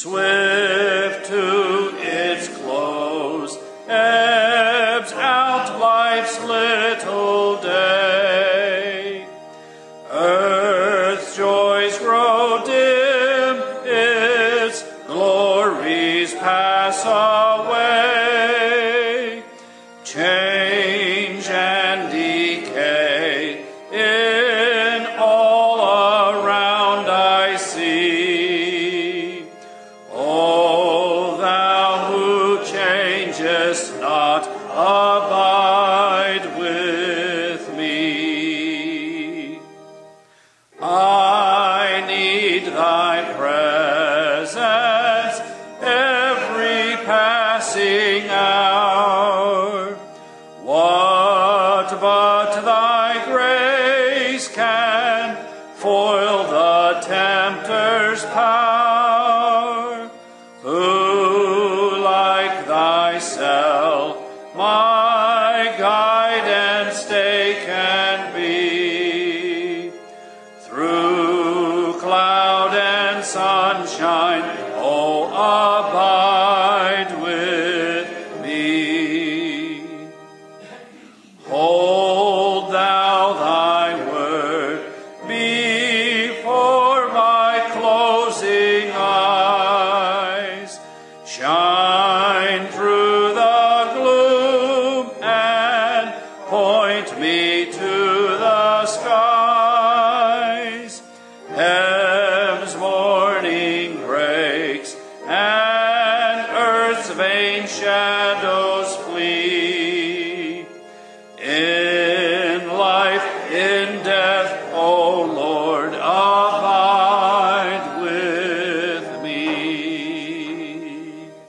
Swift to its close, ebbs out life's little day. Earth's joys grow dim, its glories pass away. Change and decay in all around I see. O thou who changest not, abide with me. I need thy presence every passing hour. What but thy grace can foil the tempter's power? Who like thyself my guide and stay can be? Through cloud and sunshine